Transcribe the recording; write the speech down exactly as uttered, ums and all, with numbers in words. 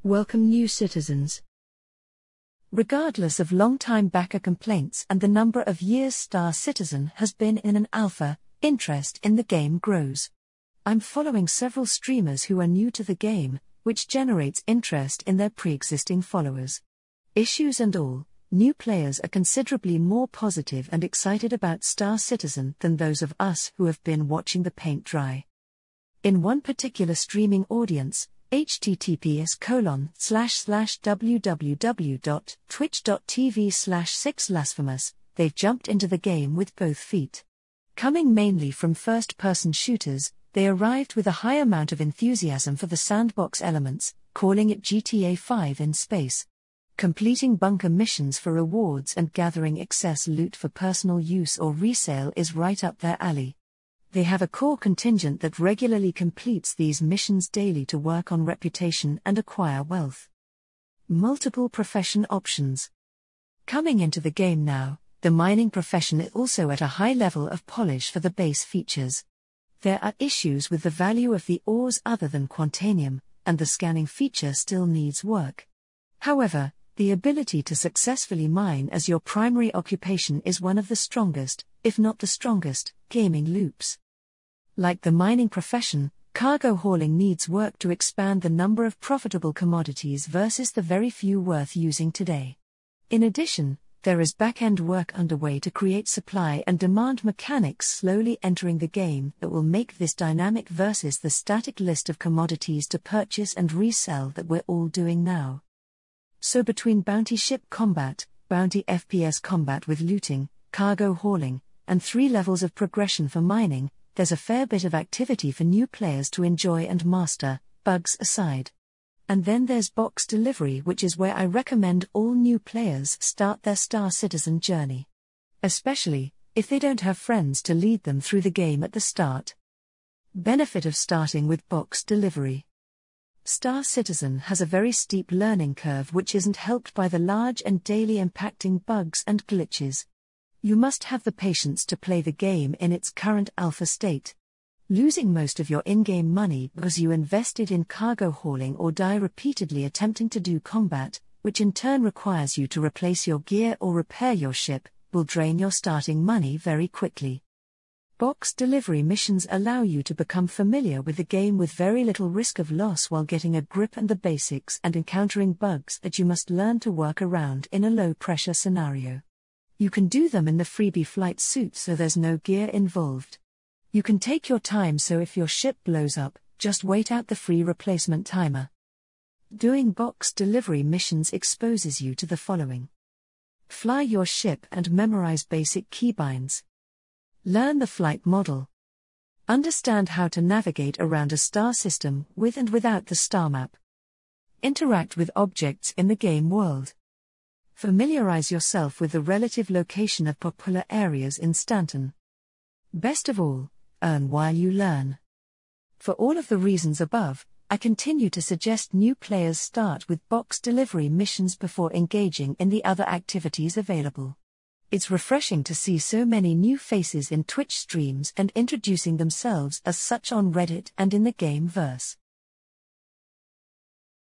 Welcome new citizens. Regardless of long-time backer complaints and the number of years Star Citizen has been in an alpha, interest in the game grows. I'm following several streamers who are new to the game, which generates interest in their pre-existing followers. Issues and all, new players are considerably more positive and excited about Star Citizen than those of us who have been watching the paint dry. In one particular streaming audience, https colon slash slash www.twitch.tv slash six blasphemous, they've jumped into the game with both feet. Coming mainly from first-person shooters, they arrived with a high amount of enthusiasm for the sandbox elements, calling it G T A five in space. Completing bunker missions for rewards and gathering excess loot for personal use or resale is right up their alley. They have a core contingent that regularly completes these missions daily to work on reputation and acquire wealth. Multiple profession options. Coming into the game now, the mining profession is also at a high level of polish for the base features. There are issues with the value of the ores other than Quantanium, and the scanning feature still needs work. However, the ability to successfully mine as your primary occupation is one of the strongest, if not the strongest, gaming loops. Like the mining profession, cargo hauling needs work to expand the number of profitable commodities versus the very few worth using today. In addition, there is back-end work underway to create supply and demand mechanics slowly entering the game that will make this dynamic versus the static list of commodities to purchase and resell that we're all doing now. So between bounty ship combat, bounty F P S combat with looting, cargo hauling, and three levels of progression for mining, there's a fair bit of activity for new players to enjoy and master, bugs aside. And then there's box delivery, which is where I recommend all new players start their Star Citizen journey. Especially, if they don't have friends to lead them through the game at the start. Benefit of starting with box delivery. Star Citizen has a very steep learning curve which isn't helped by the large and daily impacting bugs and glitches. You must have the patience to play the game in its current alpha state. Losing most of your in-game money because you invested in cargo hauling or die repeatedly attempting to do combat, which in turn requires you to replace your gear or repair your ship, will drain your starting money very quickly. Box delivery missions allow you to become familiar with the game with very little risk of loss while getting a grip and the basics and encountering bugs that you must learn to work around in a low-pressure scenario. You can do them in the freebie flight suit so there's no gear involved. You can take your time so if your ship blows up, just wait out the free replacement timer. Doing box delivery missions exposes you to the following. Fly your ship and memorize basic keybinds. Learn the flight model. Understand how to navigate around a star system with and without the star map. Interact with objects in the game world. Familiarize yourself with the relative location of popular areas in Stanton. Best of all, earn while you learn. For all of the reasons above, I continue to suggest new players start with box delivery missions before engaging in the other activities available. It's refreshing to see so many new faces in Twitch streams and introducing themselves as such on Reddit and in the game verse.